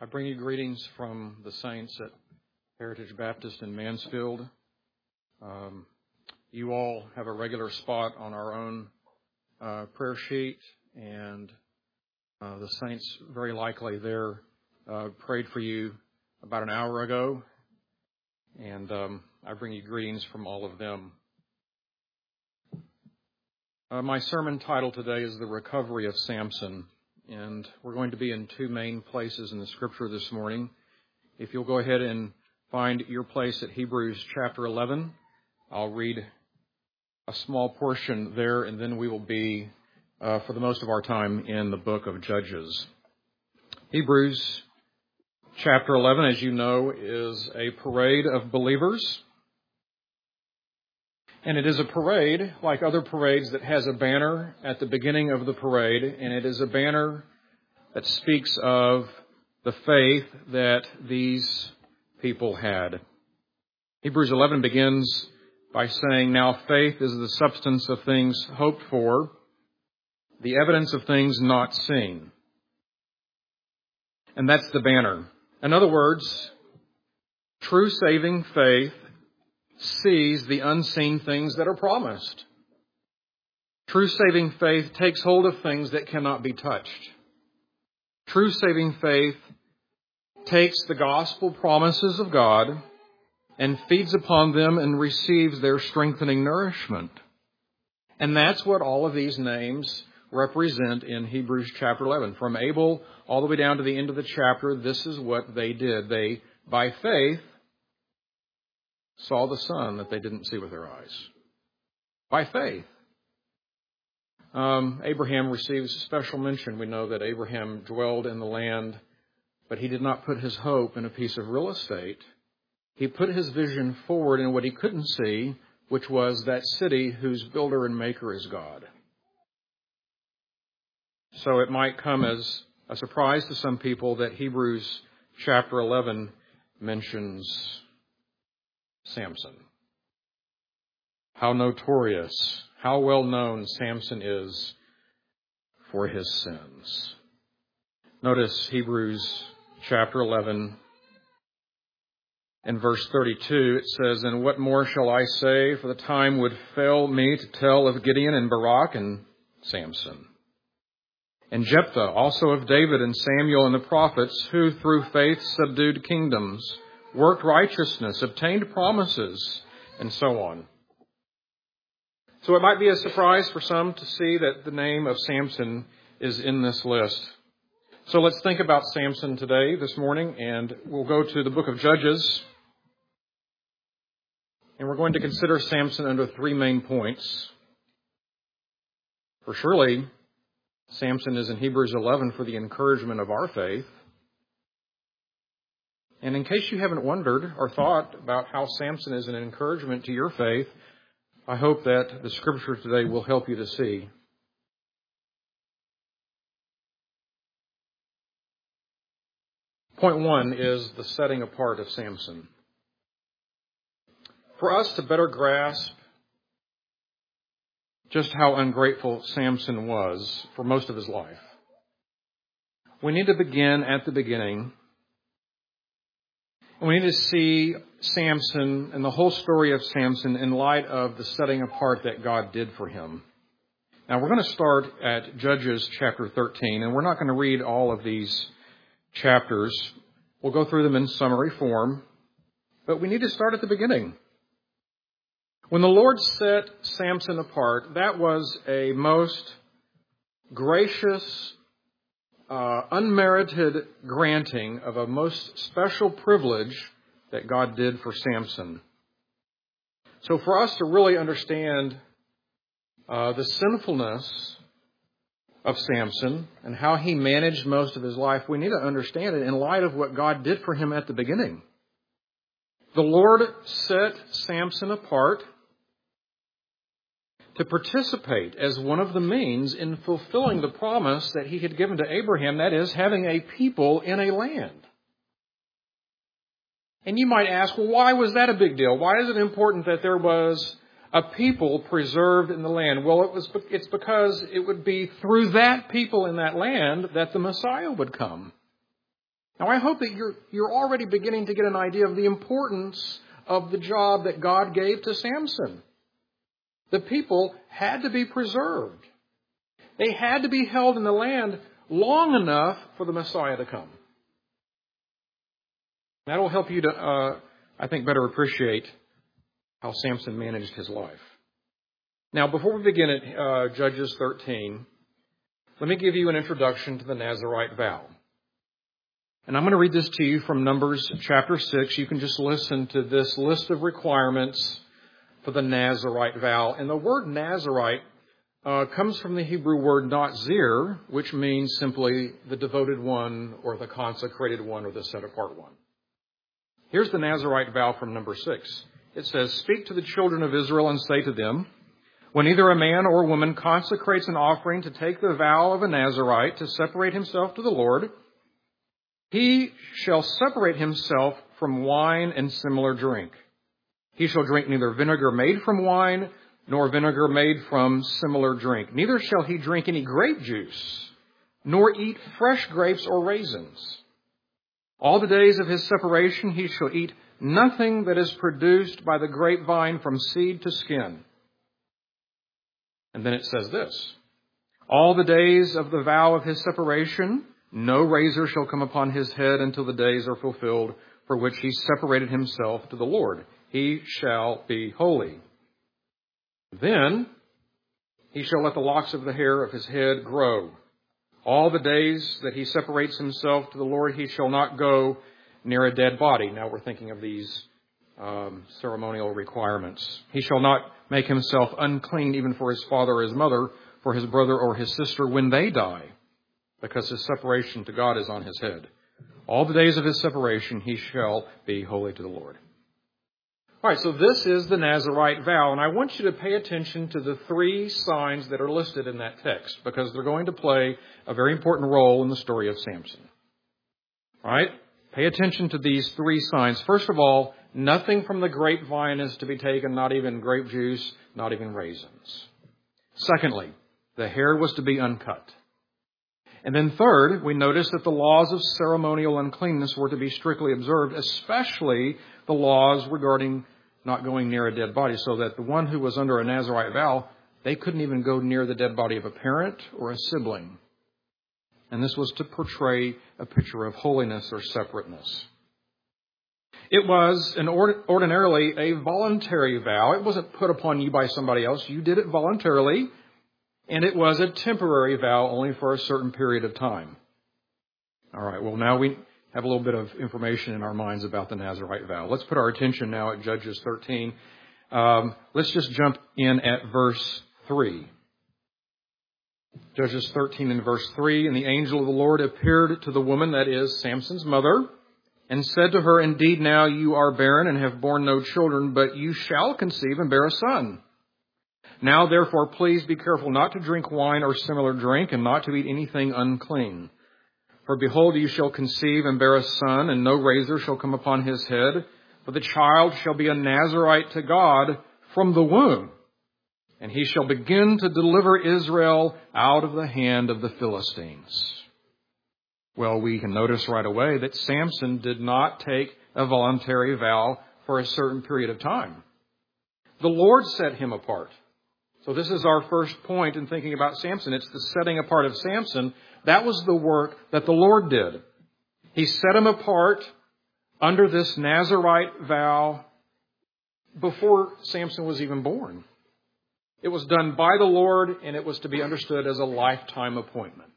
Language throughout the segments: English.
I bring you greetings from the saints at Heritage Baptist in Mansfield. You all have a regular spot on our own prayer sheet, and the saints very likely there prayed for you about an hour ago, and I bring you greetings from all of them. My sermon title today is The Recovery of Samson, and we're going to be in two main places in the Scripture this morning. If you'll go ahead and find your place at Hebrews chapter 11, I'll read a small portion there, and then we will be, for the most of our time, in the book of Judges. Hebrews chapter 11, as you know, is a parade of believers. And it is a parade, like other parades, that has a banner at the beginning of the parade, and it is a banner that speaks of the faith that these people had. Hebrews 11 begins by saying, "Now faith is the substance of things hoped for, the evidence of things not seen." And that's the banner. In other words, true saving faith sees the unseen things that are promised. True saving faith takes hold of things that cannot be touched. True saving faith takes the gospel promises of God and feeds upon them and receives their strengthening nourishment. And that's what all of these names represent in Hebrews chapter 11. From Abel all the way down to the end of the chapter, this is what they did. They, by faith, saw the sun that they didn't see with their eyes. By faith. Abraham receives special mention. We know that Abraham dwelled in the land, but he did not put his hope in a piece of real estate. He put his vision forward in what he couldn't see, which was that city whose builder and maker is God. So it might come as a surprise to some people that Hebrews chapter 11 mentions Samson. How notorious, how well known Samson is for his sins. Notice Hebrews chapter 11 and verse 32. It says, "And what more shall I say? For the time would fail me to tell of Gideon and Barak and Samson. And Jephthah, also of David and Samuel and the prophets, who through faith subdued kingdoms, worked righteousness, obtained promises," and so on. So it might be a surprise for some to see that the name of Samson is in this list. So let's think about Samson today, this morning, and we'll go to the book of Judges. And we're going to consider Samson under three main points. For surely, Samson is in Hebrews 11 for the encouragement of our faith. And in case you haven't wondered or thought about how Samson is an encouragement to your faith, I hope that the Scripture today will help you to see. Point one is the setting apart of Samson. For us to better grasp just how ungrateful Samson was for most of his life, we need to begin at the beginning. We need to see Samson and the whole story of Samson in light of the setting apart that God did for him. Now, we're going to start at Judges chapter 13, and we're not going to read all of these chapters. We'll go through them in summary form, but we need to start at the beginning. When the Lord set Samson apart, that was a most gracious, unmerited granting of a most special privilege that God did for Samson. So for us to really understand the sinfulness of Samson and how he managed most of his life, we need to understand it in light of what God did for him at the beginning. The Lord set Samson apart to participate as one of the means in fulfilling the promise that he had given to Abraham, that is, having a people in a land. And you might ask, well, why was that a big deal? Why is it important that there was a people preserved in the land? Well, it's because it would be through that people in that land that the Messiah would come. Now, I hope that you're already beginning to get an idea of the importance of the job that God gave to Samson. The people had to be preserved. They had to be held in the land long enough for the Messiah to come. That will help you to, I think, better appreciate how Samson managed his life. Now, before we begin at Judges 13, let me give you an introduction to the Nazirite vow. And I'm going to read this to you from Numbers chapter 6. You can just listen to this list of requirements for the Nazirite vow. And the word Nazirite comes from the Hebrew word nazir, which means simply the devoted one or the consecrated one or the set apart one. Here's the Nazirite vow from number 6. It says, "Speak to the children of Israel and say to them, when either a man or a woman consecrates an offering to take the vow of a Nazirite to separate himself to the Lord, he shall separate himself from wine and similar drink. He shall drink neither vinegar made from wine nor vinegar made from similar drink. Neither shall he drink any grape juice, nor eat fresh grapes or raisins. All the days of his separation he shall eat nothing that is produced by the grapevine from seed to skin." And then it says this, "All the days of the vow of his separation, no razor shall come upon his head until the days are fulfilled for which he separated himself to the Lord. He shall be holy. Then he shall let the locks of the hair of his head grow. All the days that he separates himself to the Lord, he shall not go near a dead body." Now we're thinking of these ceremonial requirements. "He shall not make himself unclean even for his father or his mother, for his brother or his sister when they die, because his separation to God is on his head. All the days of his separation he shall be holy to the Lord." All right, so this is the Nazirite vow, and I want you to pay attention to the 3 signs that are listed in that text, because they're going to play a very important role in the story of Samson. All right, pay attention to these 3 signs. First of all, nothing from the grapevine is to be taken, not even grape juice, not even raisins. Secondly, the hair was to be uncut. And then third, we notice that the laws of ceremonial uncleanness were to be strictly observed, especially the laws regarding not going near a dead body, so that the one who was under a Nazirite vow, they couldn't even go near the dead body of a parent or a sibling. And this was to portray a picture of holiness or separateness. It was ordinarily a voluntary vow. It wasn't put upon you by somebody else. You did it voluntarily. And it was a temporary vow only for a certain period of time. All right, well, now we have a little bit of information in our minds about the Nazirite vow. Let's put our attention now at Judges 13. Let's just jump in at verse 3. Judges 13 and verse 3, "And the angel of the Lord appeared to the woman," that is, Samson's mother, "and said to her, Indeed, now you are barren and have borne no children, but you shall conceive and bear a son. Now, therefore, please be careful not to drink wine or similar drink, and not to eat anything unclean. For behold, you shall conceive and bear a son, and no razor shall come upon his head, for the child shall be a Nazirite to God from the womb, and he shall begin to deliver Israel out of the hand of the Philistines." Well, we can notice right away that Samson did not take a voluntary vow for a certain period of time. The Lord set him apart. So this is our first point in thinking about Samson. It's the setting apart of Samson. That was the work that the Lord did. He set him apart under this Nazirite vow before Samson was even born. It was done by the Lord, and it was to be understood as a lifetime appointment.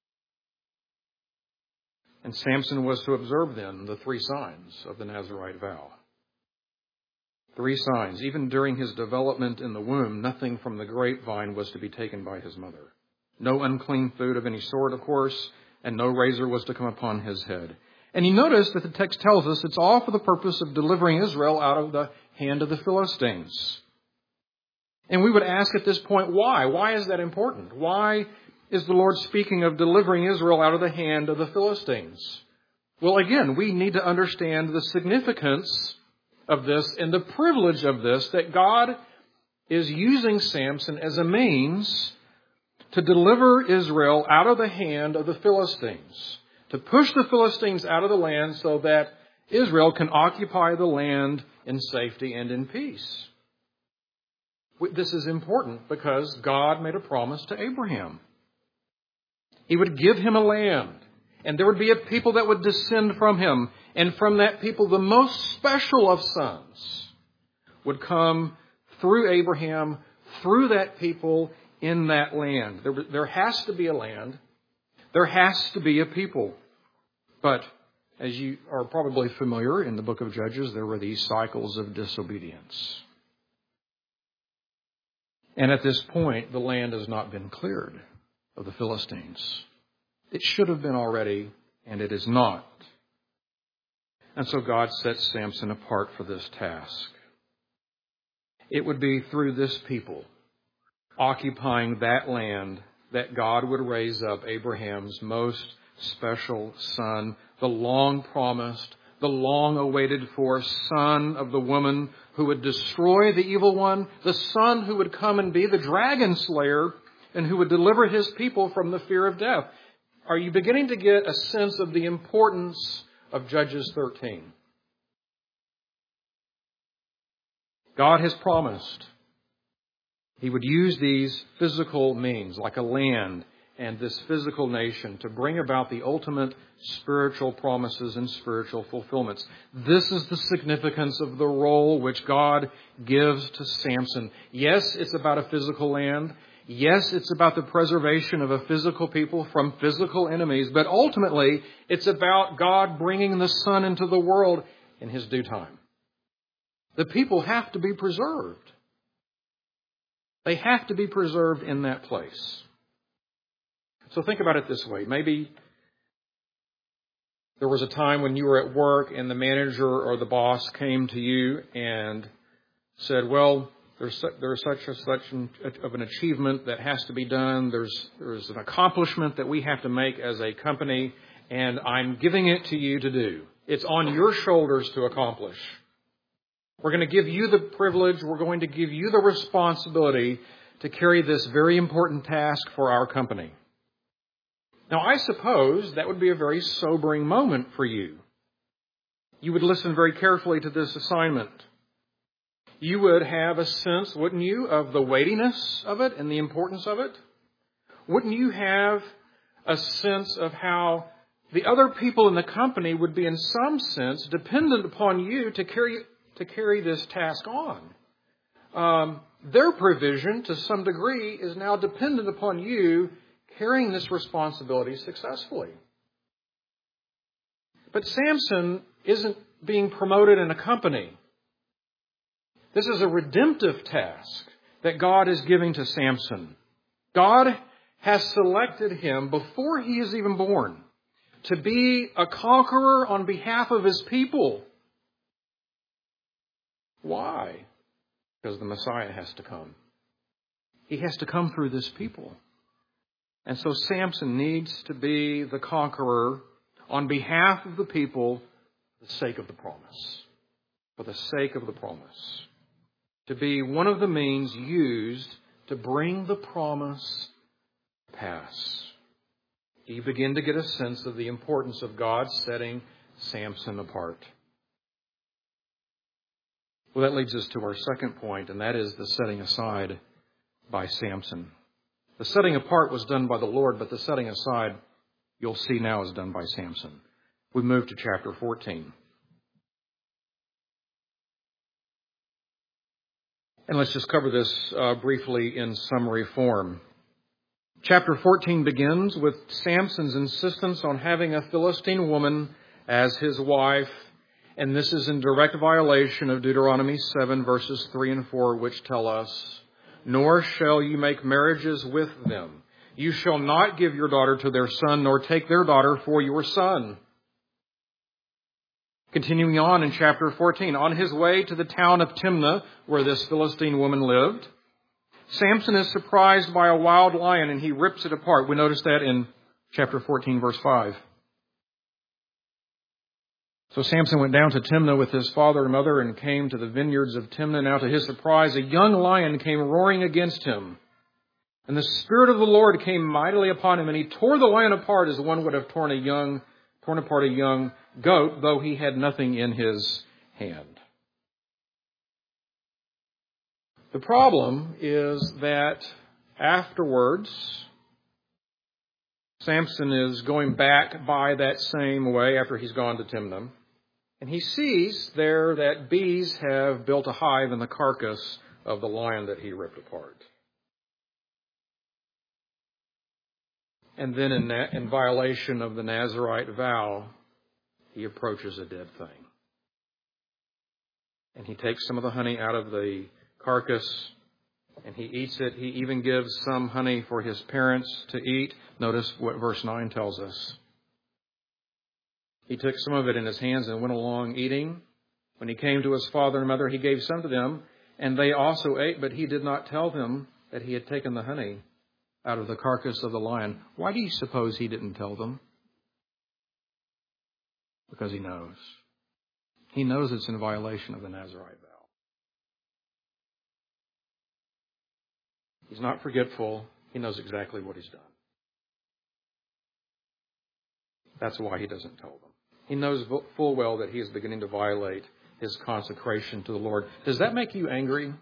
And Samson was to observe then the 3 signs of the Nazirite vow. 3 signs. Even during his development in the womb, nothing from the grapevine was to be taken by his mother. No unclean food of any sort, of course, and no razor was to come upon his head. And you notice that the text tells us it's all for the purpose of delivering Israel out of the hand of the Philistines. And we would ask at this point, why? Why is that important? Why is the Lord speaking of delivering Israel out of the hand of the Philistines? Well, again, we need to understand the significance of this and the privilege of this, that God is using Samson as a means to deliver Israel out of the hand of the Philistines. to push the Philistines out of the land so that Israel can occupy the land in safety and in peace. This is important because God made a promise to Abraham. He would give him a land, and there would be a people that would descend from him, and from that people the most special of sons would come through Abraham, through that people in that land. There has to be a land. There has to be a people. But as you are probably familiar, in the book of Judges, there were these cycles of disobedience. And at this point, the land has not been cleared of the Philistines. It should have been already, and it is not. And so God sets Samson apart for this task. It would be through this people occupying that land that God would raise up Abraham's most special son, the long-promised, the long-awaited for son of the woman who would destroy the evil one, the son who would come and be the dragon slayer and who would deliver his people from the fear of death. Are you beginning to get a sense of the importance of Judges 13? God has promised He would use these physical means, like a land and this physical nation, to bring about the ultimate spiritual promises and spiritual fulfillments. This is the significance of the role which God gives to Samson. Yes, it's about a physical land. Yes, it's about the preservation of a physical people from physical enemies. But ultimately, it's about God bringing the Son into the world in His due time. The people have to be preserved. They have to be preserved in that place. So think about it this way. Maybe there was a time when you were at work and the manager or the boss came to you and said, well, there's such an achievement that has to be done. There's an accomplishment that we have to make as a company, and I'm giving it to you to do. It's on your shoulders to accomplish. We're going to give you the privilege, we're going to give you the responsibility to carry this very important task for our company. Now, I suppose that would be a very sobering moment for you. You would listen very carefully to this assignment. You would have a sense, wouldn't you, of the weightiness of it and the importance of it? Wouldn't you have a sense of how the other people in the company would be in some sense dependent upon you to carry this task on? Their provision, to some degree, is now dependent upon you carrying this responsibility successfully. But Samson isn't being promoted in a company. This is a redemptive task that God is giving to Samson. God has selected him before he is even born to be a conqueror on behalf of his people. Why? Because the Messiah has to come. He has to come through this people. And so Samson needs to be the conqueror on behalf of the people for the sake of the promise. For the sake of the promise. To be one of the means used to bring the promise to pass. Do you begin to get a sense of the importance of God setting Samson apart? Well, that leads us to our second point, and that is the setting aside by Samson. The setting apart was done by the Lord, but the setting aside, you'll see now, is done by Samson. We move to chapter 14. And let's just cover this briefly in summary form. Chapter 14 begins with Samson's insistence on having a Philistine woman as his wife. And this is in direct violation of Deuteronomy 7, verses 3 and 4, which tell us, "Nor shall you make marriages with them. You shall not give your daughter to their son, nor take their daughter for your son." Continuing on in chapter 14, on his way to the town of Timnah, where this Philistine woman lived, Samson is surprised by a wild lion, and he rips it apart. We notice that in chapter 14, verse 5. So Samson went down to Timnah with his father and mother and came to the vineyards of Timnah. Now to his surprise, a young lion came roaring against him. And the Spirit of the Lord came mightily upon him, and he tore the lion apart as one would have torn a young torn apart a young goat, though he had nothing in his hand. The problem is that afterwards, Samson is going back by that same way after he's gone to Timnah, and he sees there that bees have built a hive in the carcass of the lion that he ripped apart. And then in violation of the Nazirite vow, he approaches a dead thing. And he takes some of the honey out of the carcass and he eats it. He even gives some honey for his parents to eat. Notice what verse 9 tells us. He took some of it in his hands and went along eating. When he came to his father and mother, he gave some to them, and they also ate, but he did not tell them that he had taken the honey out of the carcass of the lion. Why do you suppose he didn't tell them? Because he knows. He knows it's in violation of the Nazirite vow. He's not forgetful. He knows exactly what he's done. That's why he doesn't tell them. He knows full well that he is beginning to violate his consecration to the Lord. Does that make you angry?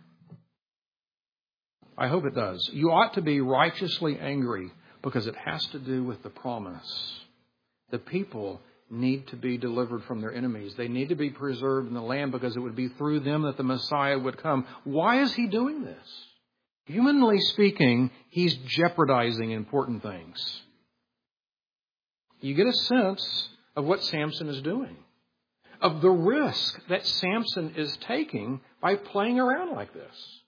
I hope it does. You ought to be righteously angry because it has to do with the promise. The people need to be delivered from their enemies. They need to be preserved in the land because it would be through them that the Messiah would come. Why is he doing this? Humanly speaking, he's jeopardizing important things. You get a sense of what Samson is doing, of the risk that Samson is taking by playing around like this.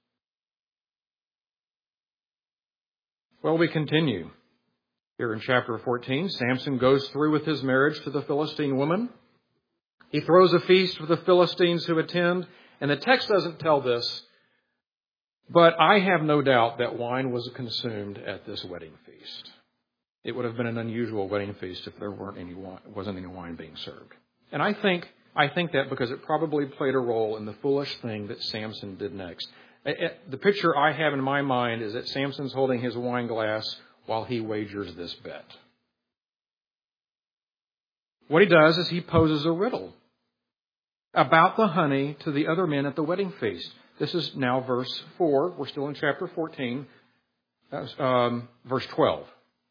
Well, we continue. Here in chapter 14, Samson goes through with his marriage to the Philistine woman. He throws a feast for the Philistines who attend, and the text doesn't tell this, but I have no doubt that wine was consumed at this wedding feast. It would have been an unusual wedding feast if there wasn't any wine being served. And I think that because it probably played a role in the foolish thing that Samson did next. The picture I have in my mind is that Samson's holding his wine glass while he wagers this bet. What he does is he poses a riddle about the honey to the other men at the wedding feast. This is now verse 4. We're still in chapter 14, verse 12.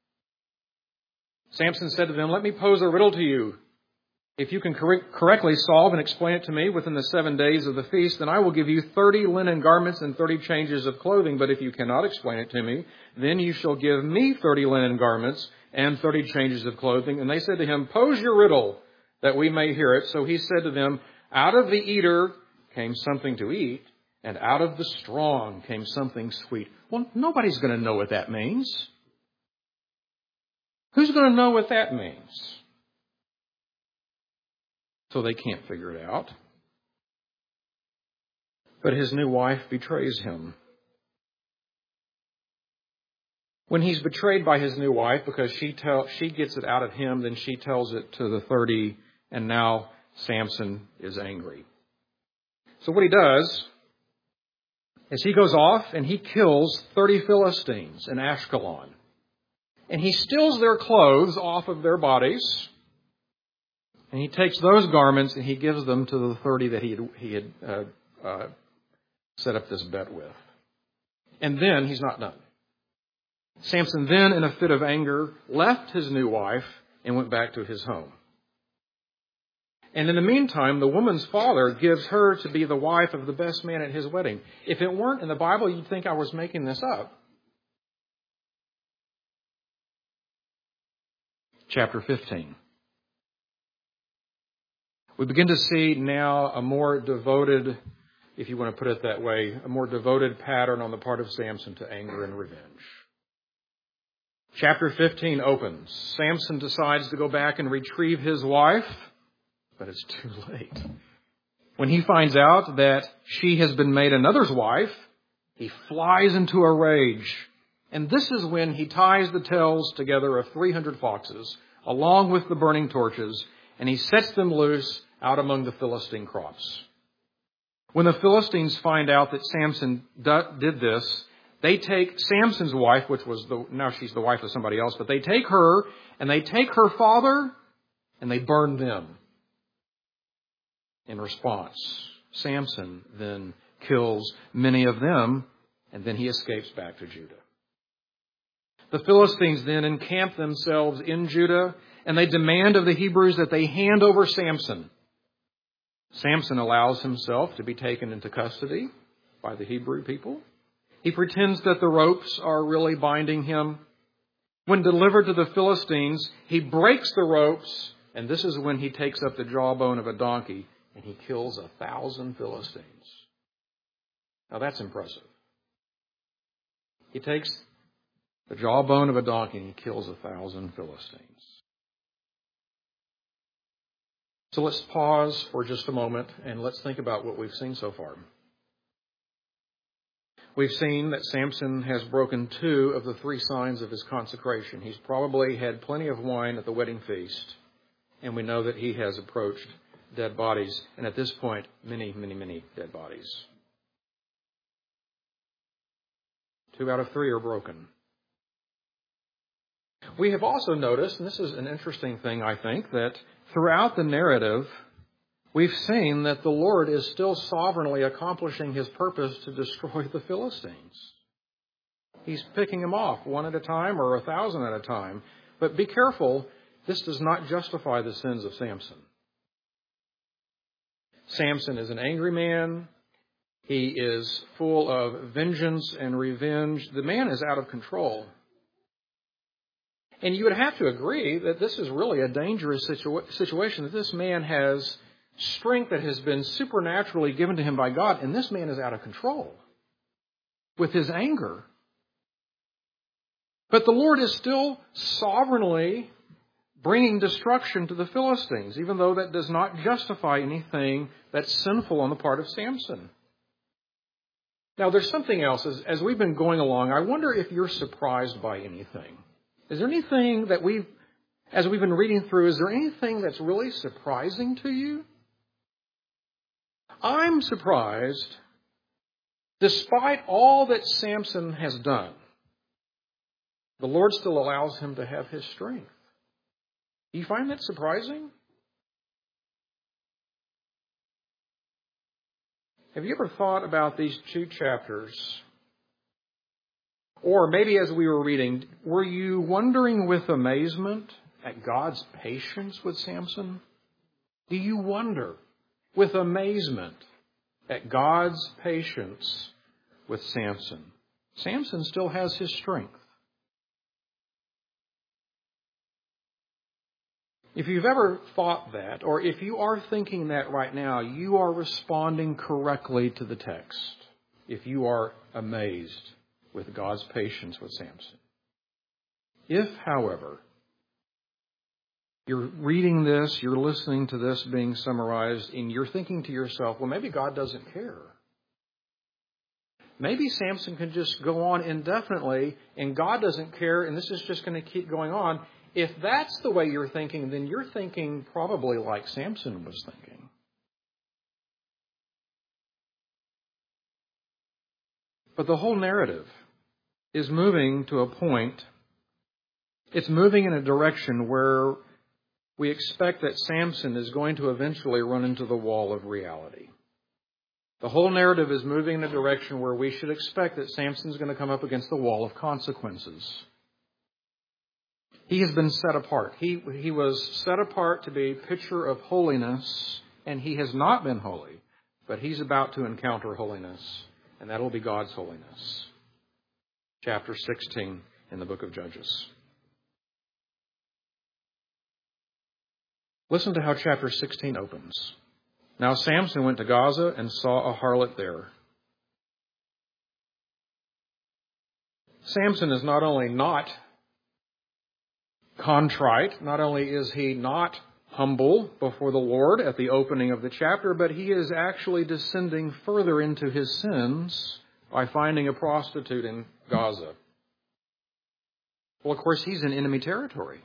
Samson said to them, "Let me pose a riddle to you. If you can correctly solve and explain it to me within the 7 days of the feast, then I will give you 30 linen garments and 30 changes of clothing. But if you cannot explain it to me, then you shall give me 30 linen garments and 30 changes of clothing." And they said to him, "Pose your riddle that we may hear it." So he said to them, "Out of the eater came something to eat, and out of the strong came something sweet." Well, nobody's going to know what that means. Who's going to know what that means? So they can't figure it out. But his new wife betrays him. When he's betrayed by his new wife, because she gets it out of him, then she tells it to the 30, and now Samson is angry. So what he does is he goes off and he kills 30 Philistines in Ashkelon. And he steals their clothes off of their bodies. And he takes those garments and he gives them to the 30 that he had set up this bet with. And then he's not done. Samson then, in a fit of anger, left his new wife and went back to his home. And in the meantime, the woman's father gives her to be the wife of the best man at his wedding. If it weren't in the Bible, you'd think I was making this up. Chapter 15. We begin to see now a more devoted, if you want to put it that way, a more devoted pattern on the part of Samson to anger and revenge. Chapter 15 opens. Samson decides to go back and retrieve his wife, but it's too late. When he finds out that she has been made another's wife, he flies into a rage. And this is when he ties the tails together of 300 foxes, along with the burning torches, and he sets them loose out among the Philistine crops. When the Philistines find out that Samson did this, they take Samson's wife, now she's the wife of somebody else, but they take her, and they take her father, and they burned them. In response, Samson then kills many of them, and then he escapes back to Judah. The Philistines then encamp themselves in Judah, and they demand of the Hebrews that they hand over Samson. Samson allows himself to be taken into custody by the Hebrew people. He pretends that the ropes are really binding him. When delivered to the Philistines, he breaks the ropes, and this is when he takes up the jawbone of a donkey, and he kills 1,000 Philistines. Now that's impressive. He takes the jawbone of a donkey and he kills 1,000 Philistines. So let's pause for just a moment and let's think about what we've seen so far. We've seen that Samson has broken 2 of the 3 signs of his consecration. He's probably had plenty of wine at the wedding feast, and we know that he has approached dead bodies, and at this point, many, many, many dead bodies. 2 out of 3 are broken. We have also noticed, and this is an interesting thing, I think, that throughout the narrative, we've seen that the Lord is still sovereignly accomplishing his purpose to destroy the Philistines. He's picking them off 1 at a time or 1,000 at a time. But be careful, this does not justify the sins of Samson. Samson is an angry man. He is full of vengeance and revenge. The man is out of control. And you would have to agree that this is really a dangerous situation, that this man has strength that has been supernaturally given to him by God, and this man is out of control with his anger. But the Lord is still sovereignly bringing destruction to the Philistines, even though that does not justify anything that's sinful on the part of Samson. Now, there's something else. As we've been going along, I wonder if you're surprised by anything. Is there anything that as we've been reading through, is there anything that's really surprising to you? I'm surprised, despite all that Samson has done, the Lord still allows him to have his strength. Do you find that surprising? Have you ever thought about these 2 chapters? Or maybe as we were reading, were you wondering with amazement at God's patience with Samson? Do you wonder with amazement at God's patience with Samson? Samson still has his strength. If you've ever thought that, or if you are thinking that right now, you are responding correctly to the text. If you are amazed with God's patience with Samson. If, however, you're reading this, you're listening to this being summarized, and you're thinking to yourself, well, maybe God doesn't care. Maybe Samson can just go on indefinitely, and God doesn't care, and this is just going to keep going on. If that's the way you're thinking, then you're thinking probably like Samson was thinking. But the whole narrative is moving to a point, it's moving in a direction where we expect that Samson is going to eventually run into the wall of reality. The whole narrative is moving in a direction where we should expect that Samson is going to come up against the wall of consequences. He has been set apart. He was set apart to be a picture of holiness, and he has not been holy, but he's about to encounter holiness, and that will be God's holiness. Chapter 16 in the book of Judges. Listen to how chapter 16 opens. Now Samson went to Gaza and saw a harlot there. Samson is not only not contrite, not only is he not humble before the Lord at the opening of the chapter, but he is actually descending further into his sins by finding a prostitute in Gaza. Well, of course, he's in enemy territory.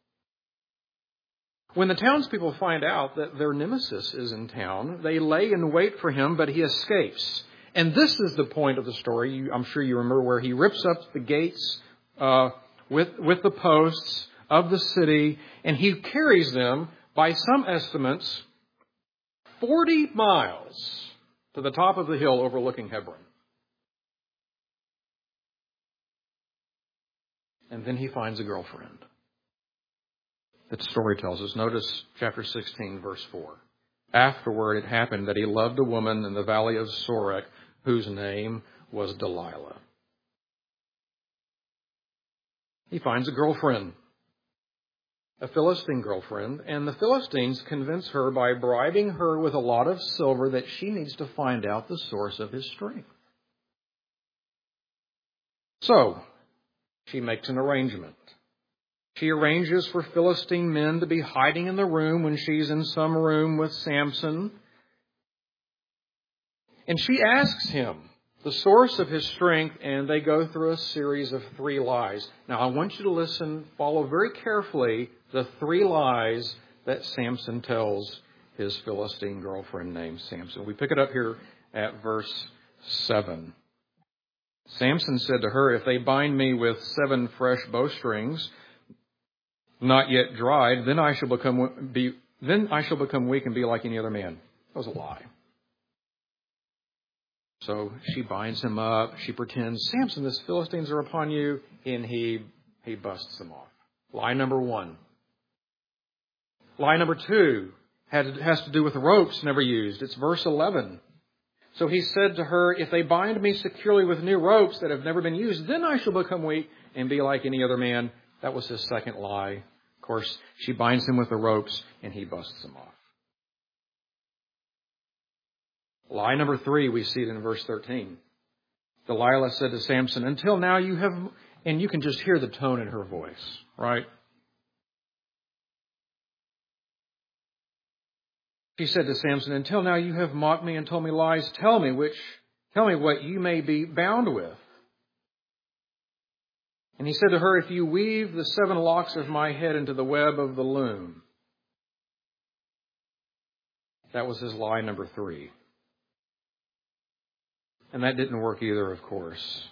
When the townspeople find out that their nemesis is in town, they lay in wait for him, but he escapes. And this is the point of the story. I'm sure you remember where he rips up the gates with the posts of the city, and he carries them by some estimates, 40 miles to the top of the hill overlooking Hebron. And then he finds a girlfriend. The story tells us. Notice chapter 16, verse 4. Afterward it happened that he loved a woman in the valley of Sorek, whose name was Delilah. He finds a girlfriend, a Philistine girlfriend, and the Philistines convince her by bribing her with a lot of silver that she needs to find out the source of his strength. So, she makes an arrangement. She arranges for Philistine men to be hiding in the room when she's in some room with Samson. And she asks him the source of his strength, and they go through a series of 3 lies. Now, I want you to listen, follow very carefully the 3 lies that Samson tells his Philistine girlfriend named Samson. We pick it up here at verse 7. Samson said to her, "If they bind me with 7 fresh bowstrings, not yet dried, then I shall become weak and be like any other man." That was a lie. So she binds him up. She pretends, "Samson, the Philistines are upon you," and he busts them off. Lie number 1. Lie number 2 has to do with ropes never used. It's verse 11. So he said to her, "If they bind me securely with new ropes that have never been used, then I shall become weak and be like any other man." That was his second lie. Of course, she binds him with the ropes and he busts them off. Lie number 3, we see it in verse 13. Delilah said to Samson, "Until now you have," and you can just hear the tone in her voice, right? She said to Samson, "Until now you have mocked me and told me lies. Tell me what you may be bound with." And he said to her, "If you weave the 7 locks of my head into the web of the loom." That was his lie number 3. And that didn't work either, of course.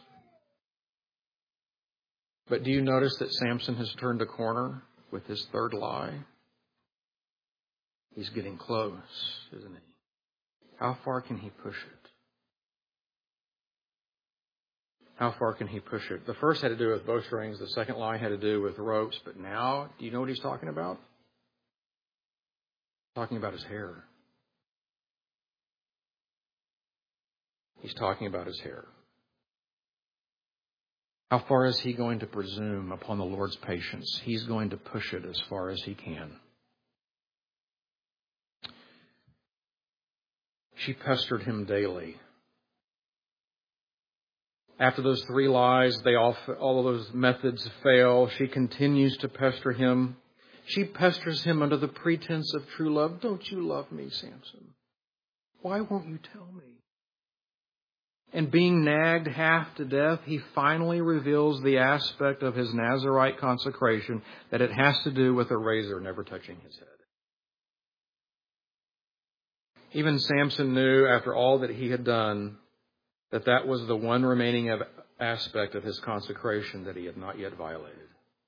But do you notice that Samson has turned a corner with his 3rd lie? He's getting close, isn't he? How far can he push it? How far can he push it? The first had to do with bowstrings. The second lie had to do with ropes. But now, do you know what he's talking about? He's talking about his hair. He's talking about his hair. How far is he going to presume upon the Lord's patience? He's going to push it as far as he can. She pestered him daily. After those 3 lies, all of those methods fail. She continues to pester him. She pesters him under the pretense of true love. "Don't you love me, Samson? Why won't you tell me?" And being nagged half to death, he finally reveals the aspect of his Nazirite consecration, that it has to do with a razor never touching his head. Even Samson knew, after all that he had done, that was the one remaining aspect of his consecration that he had not yet violated.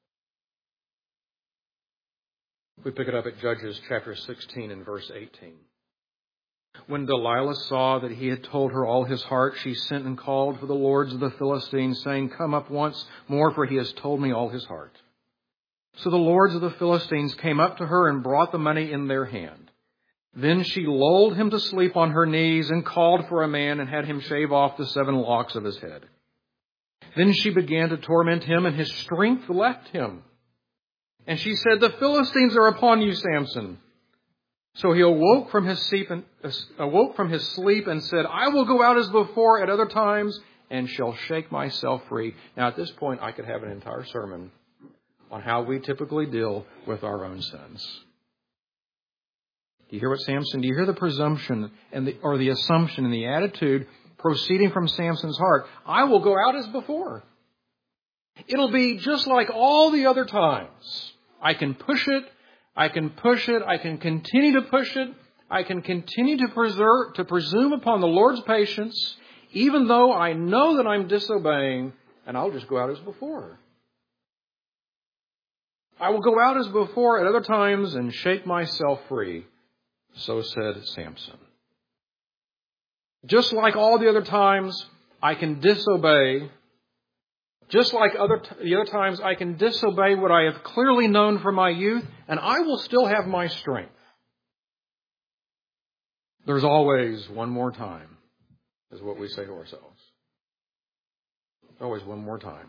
We pick it up at Judges chapter 16 and verse 18. When Delilah saw that he had told her all his heart, she sent and called for the lords of the Philistines, saying, "Come up once more, for he has told me all his heart." So the lords of the Philistines came up to her and brought the money in their hand. Then she lulled him to sleep on her knees and called for a man and had him shave off the 7 locks of his head. Then she began to torment him, and his strength left him. And she said, "The Philistines are upon you, Samson." So he awoke from his sleep and said, "I will go out as before at other times and shall shake myself free." Now, at this point, I could have an entire sermon on how we typically deal with our own sins. Do you hear what Samson? Do you hear the presumption or the assumption and the attitude proceeding from Samson's heart? I will go out as before. It'll be just like all the other times. I can push it. I can push it. I can continue to push it. I can continue to presume upon the Lord's patience, even though I know that I'm disobeying, and I'll just go out as before. I will go out as before at other times and shake myself free. So said Samson. Just like all the other times, I can disobey. Just like the other times, I can disobey what I have clearly known from my youth, and I will still have my strength. There's always one more time, is what we say to ourselves. Always one more time.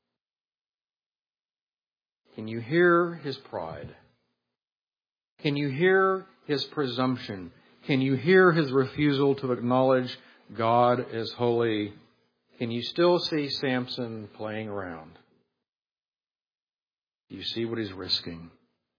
Can you hear his pride? Can you hear his presumption? Can you hear his refusal to acknowledge God as holy? Can you still see Samson playing around? Do you see what he's risking?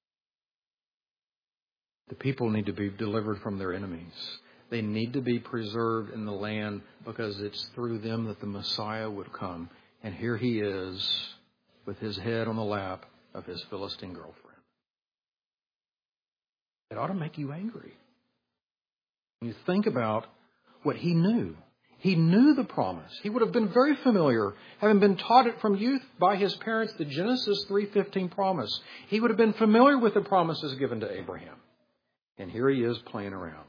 The people need to be delivered from their enemies. They need to be preserved in the land because it's through them that the Messiah would come. And here he is with his head on the lap of his Philistine girlfriend. It ought to make you angry. When you think about what he knew. He knew the promise. He would have been very familiar, having been taught it from youth by his parents, the Genesis 3:15 promise. He would have been familiar with the promises given to Abraham. And here he is playing around.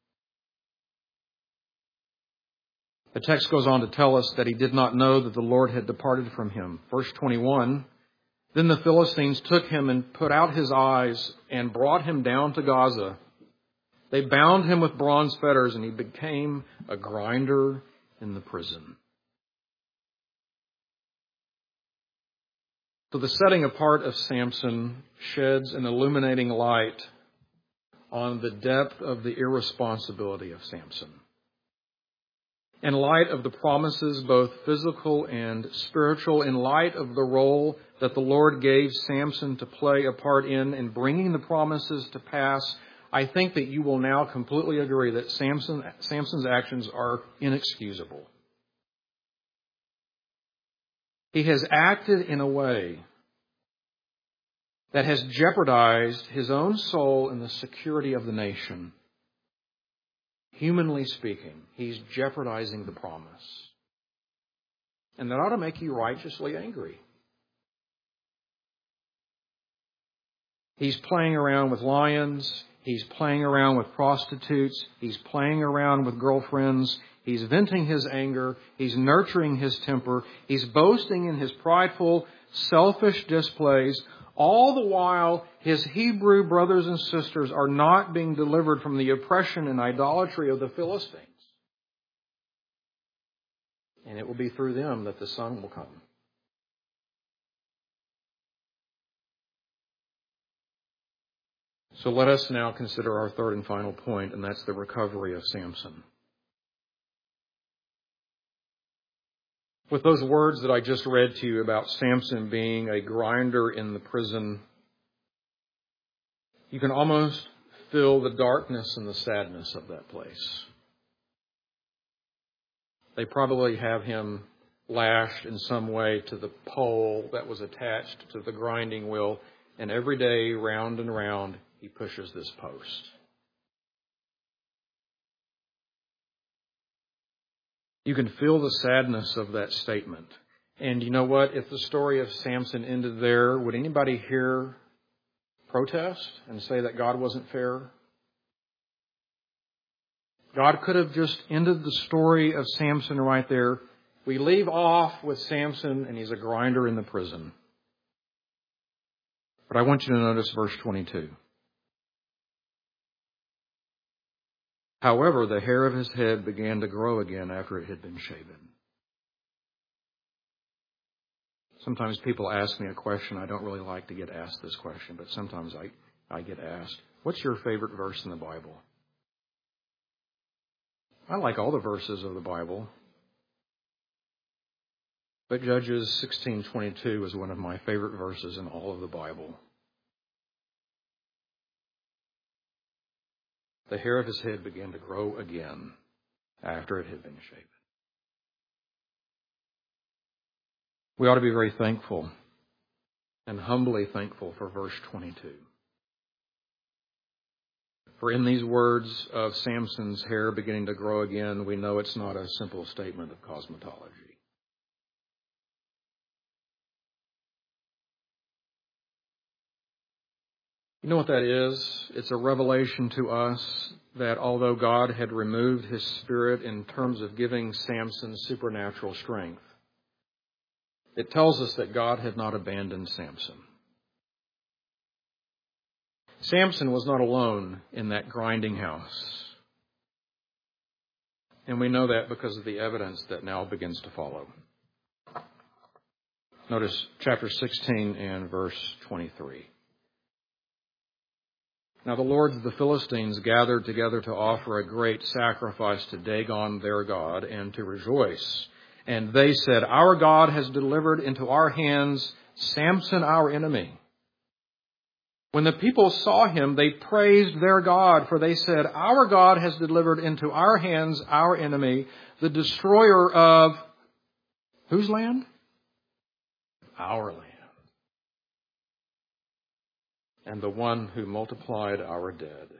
The text goes on to tell us that he did not know that the Lord had departed from him. Verse 21, then the Philistines took him and put out his eyes and brought him down to Gaza. They bound him with bronze fetters and he became a grinder in the prison. So the setting apart of Samson sheds an illuminating light on the depth of the irresponsibility of Samson. In light of the promises, both physical and spiritual, in light of the role that the Lord gave Samson to play a part in bringing the promises to pass, I think that you will now completely agree that Samson's actions are inexcusable. He has acted in a way that has jeopardized his own soul and the security of the nation. Humanly speaking, he's jeopardizing the promise. And that ought to make you righteously angry. He's playing around with lions. He's playing around with prostitutes. He's playing around with girlfriends. He's venting his anger. He's nurturing his temper. He's boasting in his prideful, selfish displays. All the while, his Hebrew brothers and sisters are not being delivered from the oppression and idolatry of the Philistines. And it will be through them that the Son will come. So let us now consider our third and final point, and that's the recovery of Samson. With those words that I just read to you about Samson being a grinder in the prison, you can almost feel the darkness and the sadness of that place. They probably have him lashed in some way to the pole that was attached to the grinding wheel, and every day, round and round, he pushes this post. You can feel the sadness of that statement. And you know what? If the story of Samson ended there, would anybody here protest and say that God wasn't fair? God could have just ended the story of Samson right there. We leave off with Samson and he's a grinder in the prison. But I want you to notice verse 22. However, the hair of his head began to grow again after it had been shaven. Sometimes people ask me a question. I don't really like to get asked this question, but sometimes I get asked, what's your favorite verse in the Bible? I like all the verses of the Bible. But Judges 16:22 is one of my favorite verses in all of the Bible. The hair of his head began to grow again after it had been shaven. We ought to be very thankful and humbly thankful for verse 22. For in these words of Samson's hair beginning to grow again, we know it's not a simple statement of cosmetology. You know what that is? It's a revelation to us that although God had removed his spirit in terms of giving Samson supernatural strength, it tells us that God had not abandoned Samson. Samson was not alone in that grinding house. And we know that because of the evidence that now begins to follow. Notice chapter 16 and verse 23. Now the lords of the Philistines gathered together to offer a great sacrifice to Dagon their god and to rejoice. And they said, "Our God has delivered into our hands Samson our enemy." When the people saw him, they praised their God, for they said, "Our God has delivered into our hands our enemy, the destroyer of" whose land? Our land. And the one who multiplied our dead.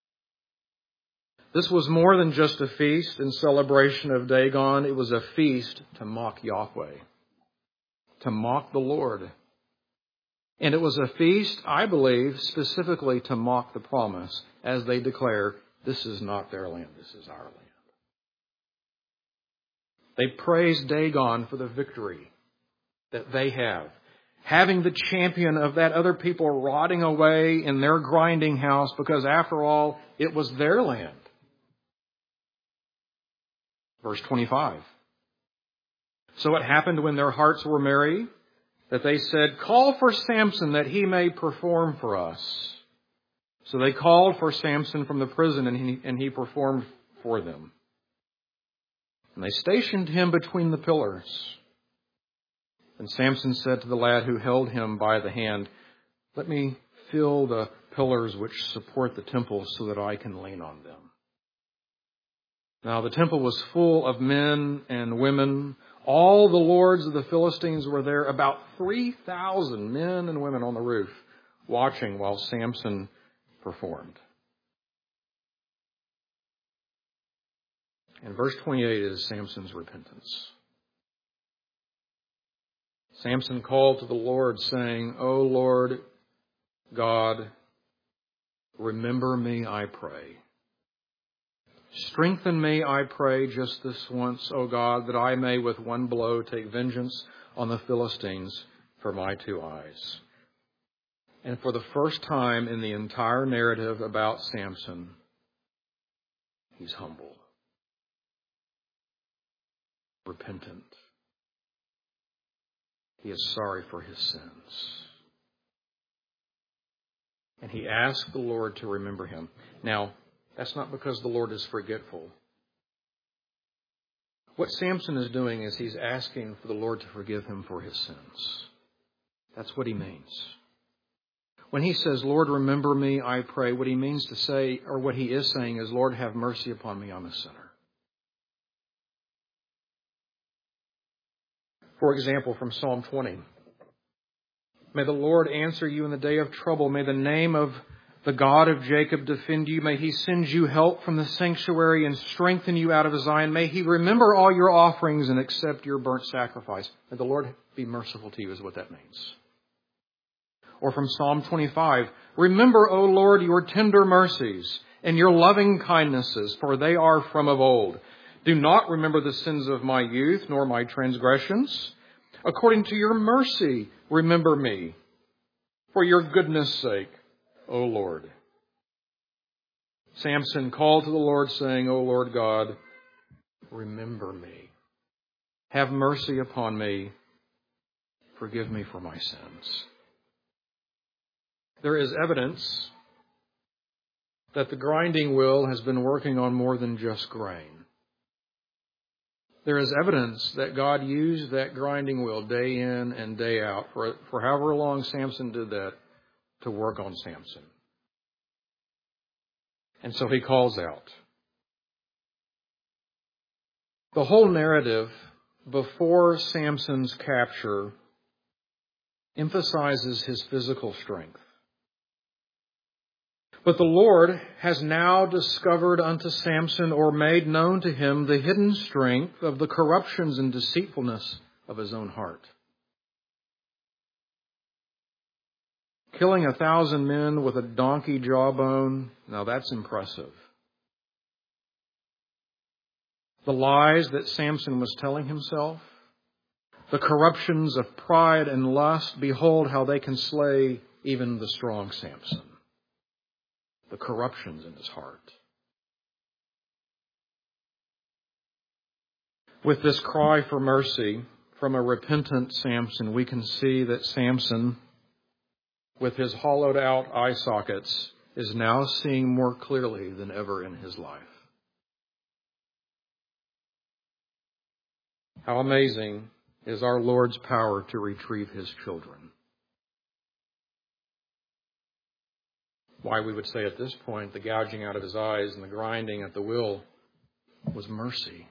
This was more than just a feast in celebration of Dagon. It was a feast to mock Yahweh, to mock the Lord. And it was a feast, I believe, specifically to mock the promise as they declare, this is not their land, this is our land. They praised Dagon for the victory that they have, having the champion of that other people rotting away in their grinding house because, after all, it was their land. Verse 25. So it happened when their hearts were merry that they said, "Call for Samson that he may perform for us." So they called for Samson from the prison, and he performed for them. And they stationed him between the pillars. And Samson said to the lad who held him by the hand, "Let me feel the pillars which support the temple so that I can lean on them." Now the temple was full of men and women. All the lords of the Philistines were there, about 3,000 men and women on the roof, watching while Samson performed. And verse 28 is Samson's repentance. Samson called to the Lord, saying, "O Lord God, remember me, I pray. Strengthen me, I pray, just this once, O God, that I may with one blow take vengeance on the Philistines for my two eyes." And for the first time in the entire narrative about Samson, he's humble, repentant. He is sorry for his sins. And he asked the Lord to remember him. Now, that's not because the Lord is forgetful. What Samson is doing is he's asking for the Lord to forgive him for his sins. That's what he means. When he says, "Lord, remember me, I pray," what he means to say, or what he is saying is, "Lord, have mercy upon me, I'm a sinner." For example, from Psalm 20. "May the Lord answer you in the day of trouble. May the name of the God of Jacob defend you. May he send you help from the sanctuary and strengthen you out of Zion. May he remember all your offerings and accept your burnt sacrifice." May the Lord be merciful to you is what that means. Or from Psalm 25, "Remember, O Lord, your tender mercies and your loving kindnesses, for they are from of old. Do not remember the sins of my youth, nor my transgressions. According to your mercy, remember me, for your goodness' sake, O Lord." Samson called to the Lord, saying, "O Lord God, remember me. Have mercy upon me. Forgive me for my sins." There is evidence that the grinding wheel has been working on more than just grain. There is evidence that God used that grinding wheel day in and day out for however long Samson did that to work on Samson. And so he calls out. The whole narrative before Samson's capture emphasizes his physical strength. But the Lord has now discovered unto Samson, or made known to him, the hidden strength of the corruptions and deceitfulness of his own heart. killing 1,000 men with a donkey jawbone. Now that's impressive. The lies that Samson was telling himself, the corruptions of pride and lust, behold how they can slay even the strong Samson. The corruptions in his heart. With this cry for mercy from a repentant Samson, we can see that Samson, with his hollowed out eye sockets, is now seeing more clearly than ever in his life. How amazing is our Lord's power to retrieve His children. Why, we would say at this point, the gouging out of his eyes and the grinding at the wheel was mercy.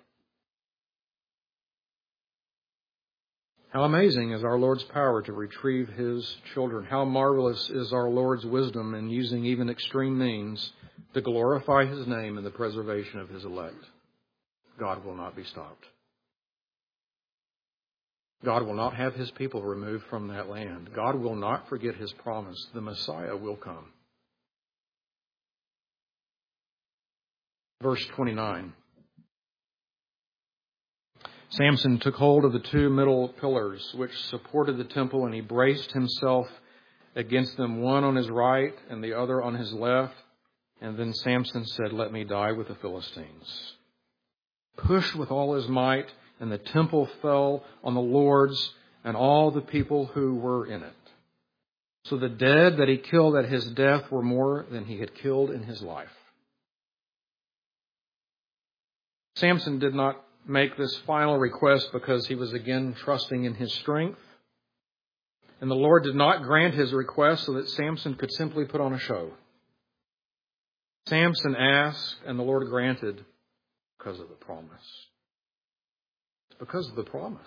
How amazing is our Lord's power to retrieve His children. How marvelous is our Lord's wisdom in using even extreme means to glorify His name in the preservation of His elect. God will not be stopped. God will not have His people removed from that land. God will not forget His promise. The Messiah will come. Verse 29. Samson took hold of the two middle pillars which supported the temple, and he braced himself against them, one on his right and the other on his left. And then Samson said, "Let me die with the Philistines." Pushed with all his might, and the temple fell on the lords and all the people who were in it. So the dead that he killed at his death were more than he had killed in his life. Samson did not make this final request because he was again trusting in his strength. And the Lord did not grant his request so that Samson could simply put on a show. Samson asked, and the Lord granted because of the promise. It's because of the promise.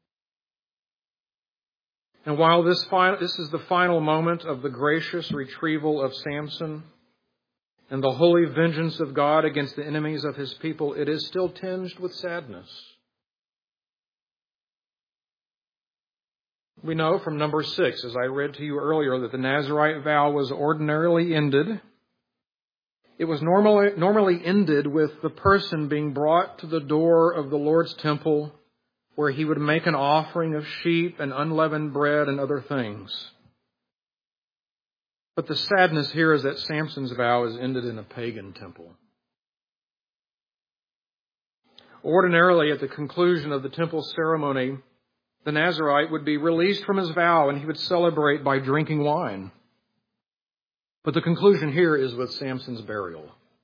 And while this is the final moment of the gracious retrieval of Samson and the holy vengeance of God against the enemies of His people, it is still tinged with sadness. We know from number 6, as I read to you earlier, that the Nazirite vow was ordinarily ended. It was normally ended with the person being brought to the door of the Lord's temple, where he would make an offering of sheep and unleavened bread and other things. But the sadness here is that Samson's vow is ended in a pagan temple. Ordinarily, at the conclusion of the temple ceremony, the Nazirite would be released from his vow and he would celebrate by drinking wine. But the conclusion here is with Samson's burial.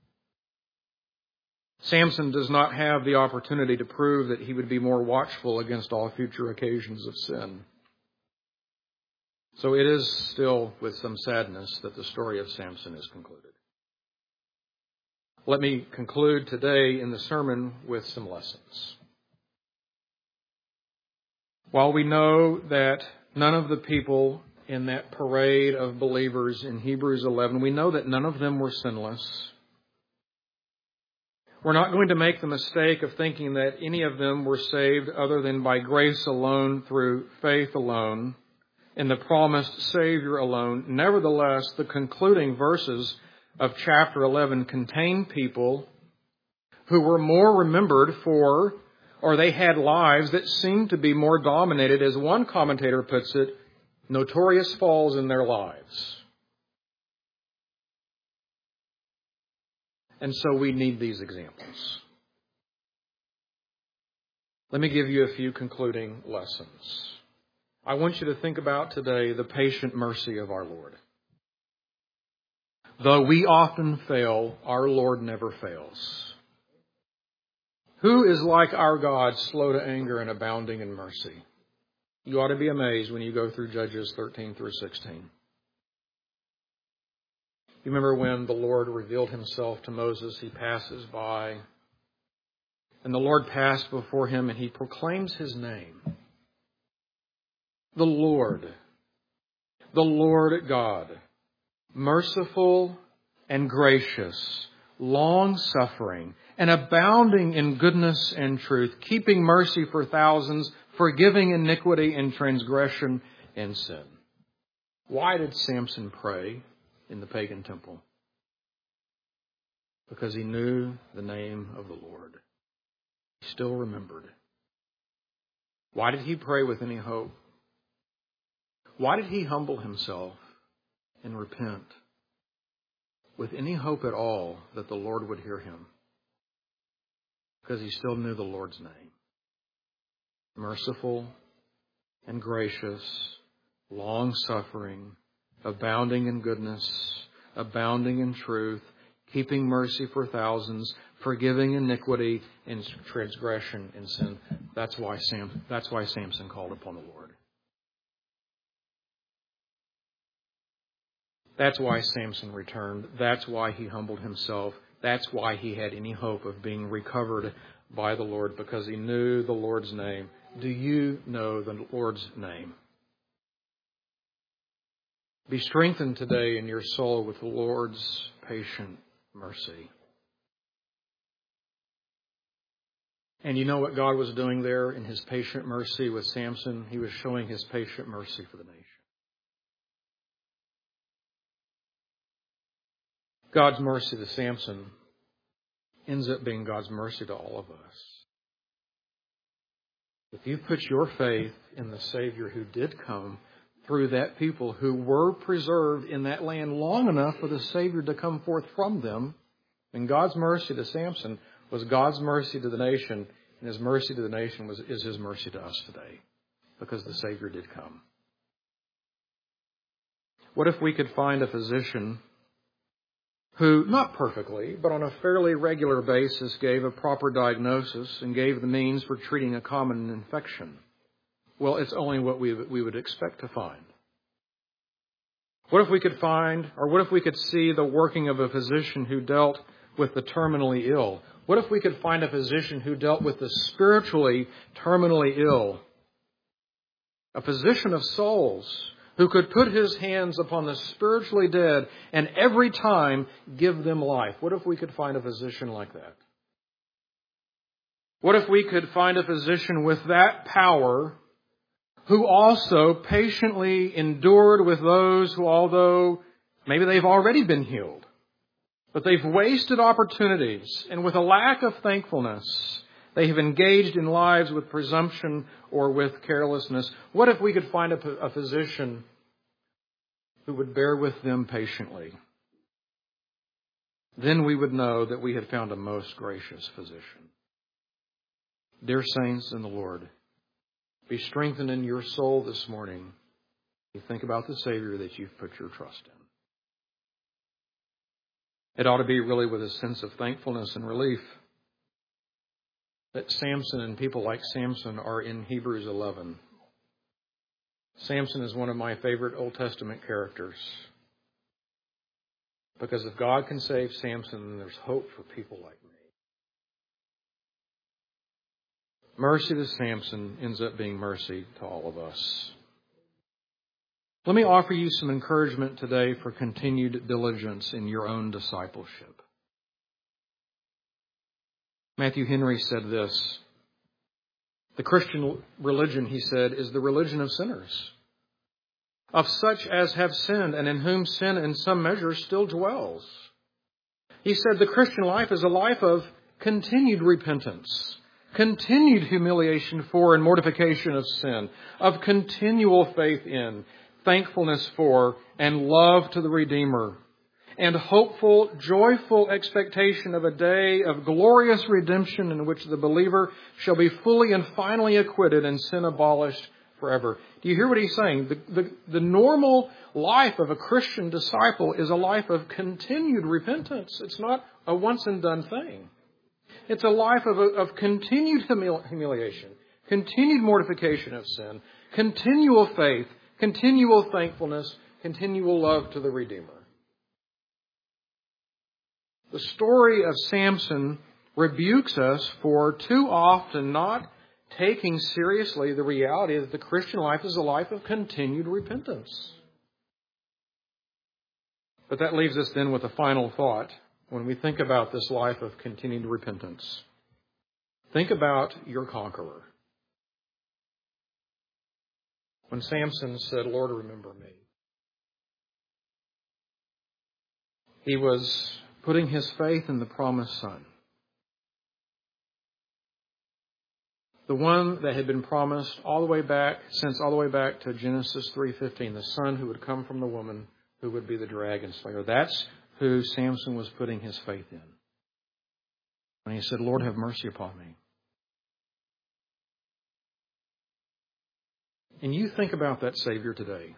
Samson does not have the opportunity to prove that he would be more watchful against all future occasions of sin. So it is still with some sadness that the story of Samson is concluded. Let me conclude today in the sermon with some lessons. While we know that none of the people in that parade of believers in Hebrews 11, we know that none of them were sinless. We're not going to make the mistake of thinking that any of them were saved other than by grace alone, through faith alone, in the promised Savior alone. Nevertheless, the concluding verses of chapter 11 contain people who were more remembered for, or they had lives that seemed to be more dominated, as one commentator puts it, notorious falls in their lives. And so we need these examples. Let me give you a few concluding lessons. I want you to think about today the patient mercy of our Lord. Though we often fail, our Lord never fails. Who is like our God, slow to anger and abounding in mercy? You ought to be amazed when you go through Judges 13 through 16. You remember when the Lord revealed Himself to Moses, he passes by, and the Lord passed before him and he proclaims His name. The Lord God, merciful and gracious, long-suffering, and abounding in goodness and truth, keeping mercy for thousands, forgiving iniquity and transgression and sin. Why did Samson pray in the pagan temple? Because he knew the name of the Lord. He still remembered. Why did he pray with any hope? Why did he humble himself and repent with any hope at all that the Lord would hear him? Because he still knew the Lord's name. Merciful and gracious, long-suffering, abounding in goodness, abounding in truth, keeping mercy for thousands, forgiving iniquity and transgression and sin. That's why Samson called upon the Lord. That's why Samson returned. That's why he humbled himself. That's why he had any hope of being recovered by the Lord, because he knew the Lord's name. Do you know the Lord's name? Be strengthened today in your soul with the Lord's patient mercy. And you know what God was doing there in His patient mercy with Samson? He was showing His patient mercy for the nation. God's mercy to Samson ends up being God's mercy to all of us. If you put your faith in the Savior who did come through that people who were preserved in that land long enough for the Savior to come forth from them, then God's mercy to Samson was God's mercy to the nation, and His mercy to the nation is His mercy to us today, because the Savior did come. What if we could find a physician who, not perfectly, but on a fairly regular basis, gave a proper diagnosis and gave the means for treating a common infection? Well, it's only what we would expect to find. What if we could find, or what if we could see the working of a physician who dealt with the terminally ill? What if we could find a physician who dealt with the spiritually terminally ill? A physician of souls who could put his hands upon the spiritually dead and every time give them life. What if we could find a physician like that? What if we could find a physician with that power who also patiently endured with those who, although maybe they've already been healed, but they've wasted opportunities, and with a lack of thankfulness, they have engaged in lives with presumption or with carelessness? What if we could find a physician who would bear with them patiently? Then we would know that we had found a most gracious physician. Dear saints in the Lord, be strengthened in your soul this morning. You think about the Savior that you've put your trust in. It ought to be really with a sense of thankfulness and relief that Samson and people like Samson are in Hebrews 11. Samson is one of my favorite Old Testament characters. Because if God can save Samson, then there's hope for people like me. Mercy to Samson ends up being mercy to all of us. Let me offer you some encouragement today for continued diligence in your own discipleship. Matthew Henry said this: the Christian religion, he said, is the religion of sinners, of such as have sinned and in whom sin in some measure still dwells. He said the Christian life is a life of continued repentance, continued humiliation for and mortification of sin, of continual faith in, thankfulness for, and love to the Redeemer, and hopeful, joyful expectation of a day of glorious redemption in which the believer shall be fully and finally acquitted and sin abolished forever. Do you hear what he's saying? The normal life of a Christian disciple is a life of continued repentance. It's not a once and done thing. It's a life of continued humiliation, continued mortification of sin, continual faith, continual thankfulness, continual love to the Redeemer. The story of Samson rebukes us for too often not taking seriously the reality that the Christian life is a life of continued repentance. But that leaves us then with a final thought when we think about this life of continued repentance. Think about your conqueror. When Samson said, "Lord, remember me," He was putting his faith in the promised Son. The one that had been promised all the way back to Genesis 3:15, the Son who would come from the woman, who would be the dragon slayer. That's who Samson was putting his faith in. And he said, Lord, have mercy upon me. And you think about that Savior today.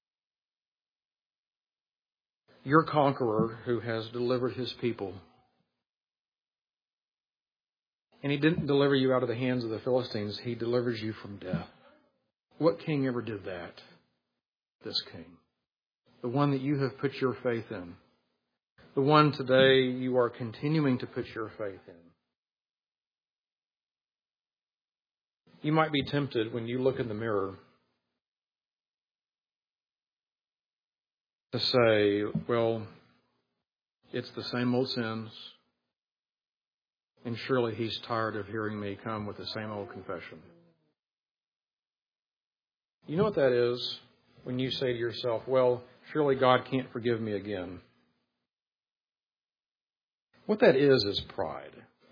Your conqueror who has delivered his people. And he didn't deliver you out of the hands of the Philistines. He delivers you from death. What king ever did that? This king. The one that you have put your faith in. The one today you are continuing to put your faith in. You might be tempted when you look in the mirror to say, well, it's the same old sins, and surely he's tired of hearing me come with the same old confession. You know what that is when you say to yourself, well, surely God can't forgive me again. What that is pride.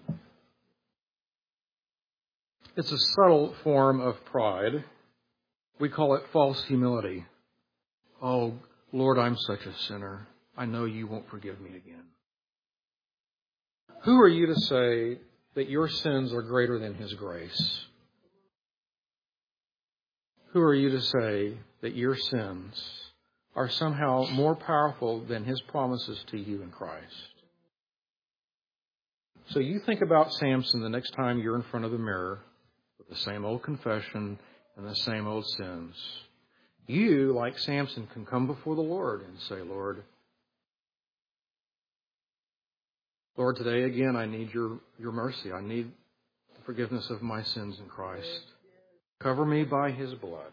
It's a subtle form of pride. We call it false humility. Oh, Lord, I'm such a sinner. I know you won't forgive me again. Who are you to say that your sins are greater than His grace? Who are you to say that your sins are somehow more powerful than His promises to you in Christ? So you think about Samson the next time you're in front of the mirror with the same old confession and the same old sins. You, like Samson, can come before the Lord and say, Lord, today again I need your mercy. I need the forgiveness of my sins in Christ. Cover me by His blood.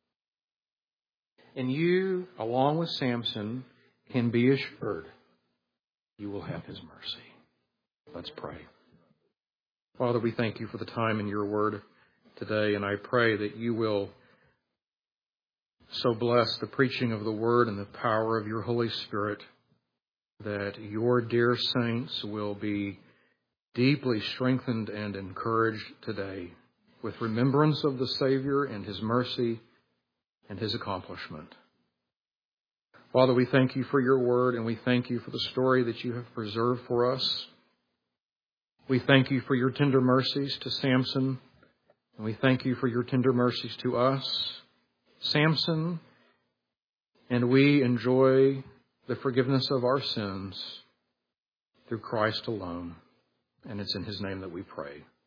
And you, along with Samson, can be assured you will have His mercy. Let's pray. Father, we thank you for the time in your word today, and I pray that you will so bless the preaching of the word and the power of your Holy Spirit, that your dear saints will be deeply strengthened and encouraged today with remembrance of the Savior and His mercy and His accomplishment. Father, we thank you for your word, and we thank you for the story that you have preserved for us. We thank you for your tender mercies to Samson, and we thank you for your tender mercies to us. Samson, and we enjoy the forgiveness of our sins through Christ alone. And it's in His name that we pray.